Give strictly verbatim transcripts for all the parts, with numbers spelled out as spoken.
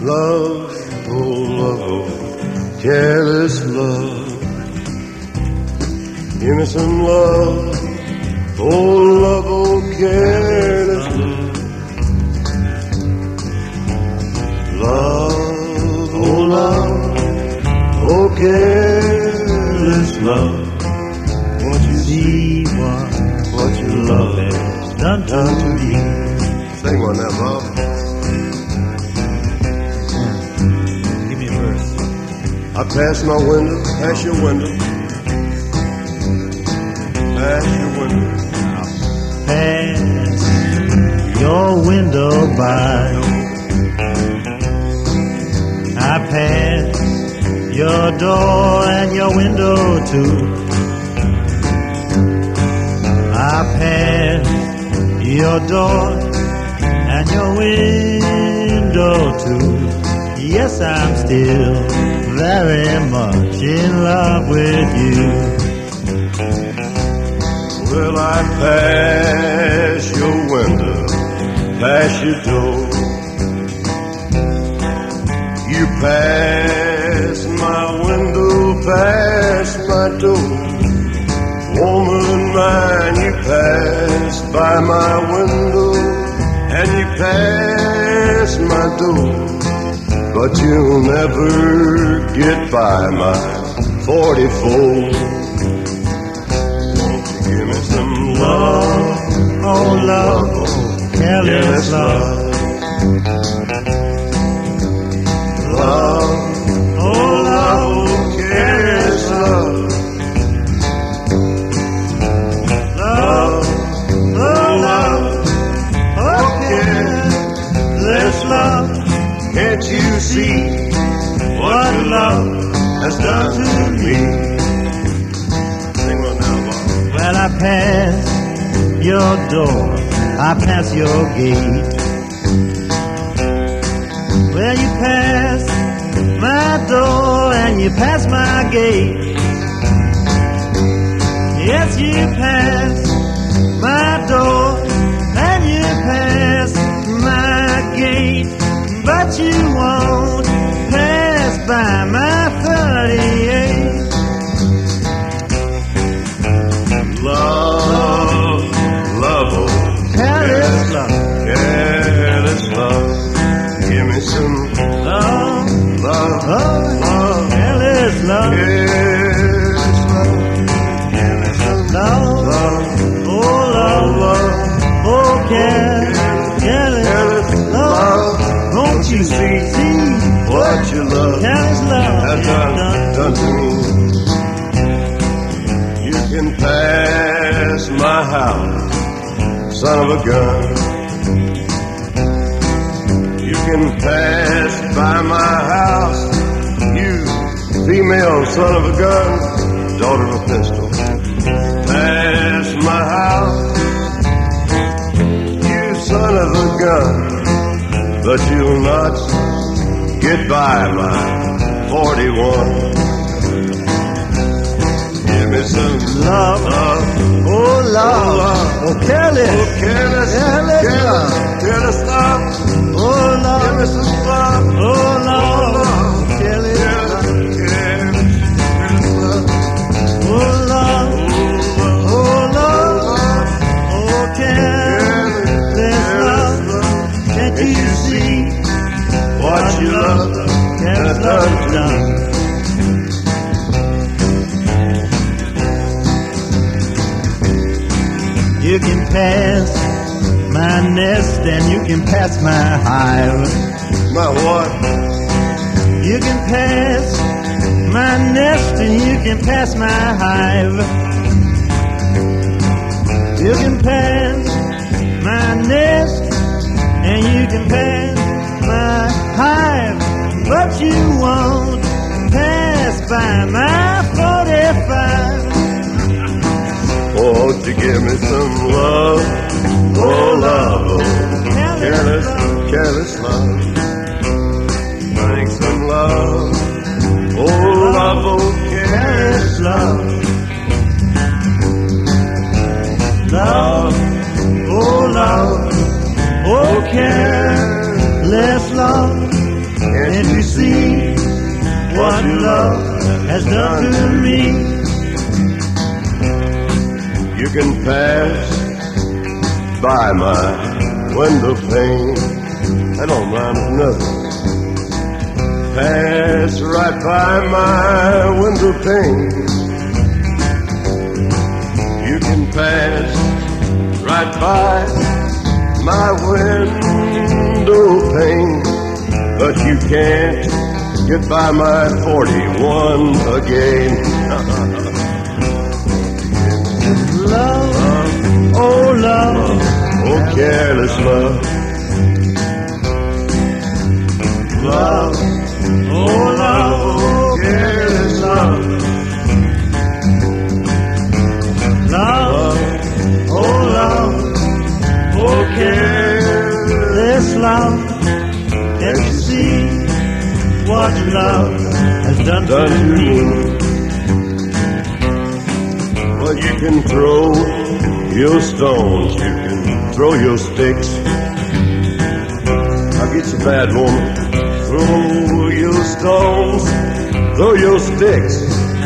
Love, oh love, oh careless love. Give me some love, oh love, oh careless love. Love, oh love, oh careless love. Won't you see what, what your love has done to me? Sing one now, Bob. Give me a verse. I pass my window, pass your window, pass your window. Pass your window by. I pass your door and your window too. I pass your door and your window too. Yes, I'm still very much in love with you. Well, I pass your window, pass your door. You pass my window, pass my door. Woman mine, you pass by my window and you pass my door, but you'll never get by my forty-four. Won't you give me some love, Oh, love, oh, careless love. Love, oh love, oh careless love. Love, oh love, oh careless love. Can't you see what love has done to me? Sing one now, Bob. Well, I pass your door, I pass your gate. Well, you pass my door and you pass my gate. Yes, you pass my door and you pass my gate, but you won't pass by my thirty-eight. Love, love, oh Careless love, careless love. Give me some love, love, oh, love, careless love, careless love. Give me some love, love, oh love, love, oh care, careless love. Won't you see, see what your love careless love has done, done to me. You can pass my house, son of a gun. You can pass by my house, you female son of a gun, daughter of a pistol. Pass my house, you son of a gun, but you'll not get by my forty-one. Give me some love, love, oh love, oh careless, oh careless, careless careless, love, careless love. oh love, Give me some love, oh love, careless love, careless, careless love. oh love, oh love, oh careless love. Can't you see What you love careless love has done? You can pass my nest and you can pass my hive. my what? You can pass my nest and you can pass my hive. You can pass my nest and you can pass my hive, but you won't pass by my forty-five. Oh, won't you give me some love? Oh, love, oh, careless, careless love. Bring some love. Oh, love, oh, careless love. Love, oh love, oh careless love. your love has done to me. You can pass by my window pane. That don't rhyme with nothing. Pass right by my window pane. You can pass right by my window pane, but you can't get by my forty-one again. Love, oh love, oh careless love. Love, oh love, oh careless love. Love, oh love, oh careless love. Can't you see what love has done, done to to me? me? Well, you can throw your stones, you can throw your sticks. I'll get you bad, woman. Throw your stones, throw your sticks.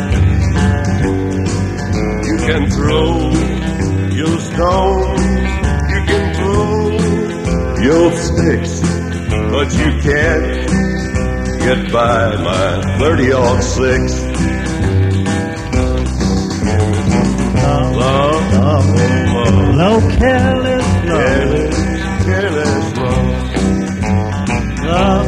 You can throw your stones, you can throw your sticks, but you can't get by my thirty-aught six. Love, Love, love, love, no careless love, careless, careless love. love,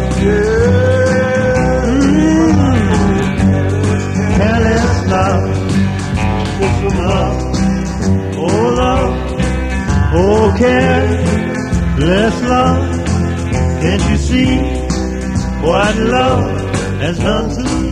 careless love, love, oh love, oh careless love. Can't you see what love has done to me?